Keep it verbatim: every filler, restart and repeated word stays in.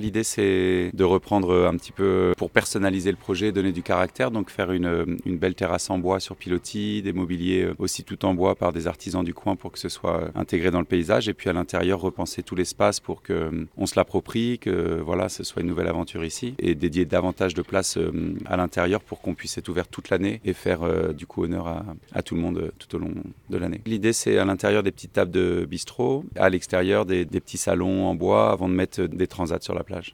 L'idée, c'est de reprendre un petit peu pour personnaliser le projet, donner du caractère, donc faire une, une belle terrasse en bois sur pilotis, des mobiliers aussi tout en bois par des artisans du coin pour que ce soit intégré dans le paysage, et puis à l'intérieur repenser tout l'espace pour qu'on se l'approprie, que voilà, ce soit une nouvelle aventure ici, et dédier davantage de place à l'intérieur pour qu'on puisse être ouvert toute l'année et faire euh, du coup honneur à, à tout le monde tout au long de l'année. L'idée, c'est à l'intérieur des petites tables de bistrot, à l'extérieur des, des petits salons en bois avant de mettre des transats sur la place.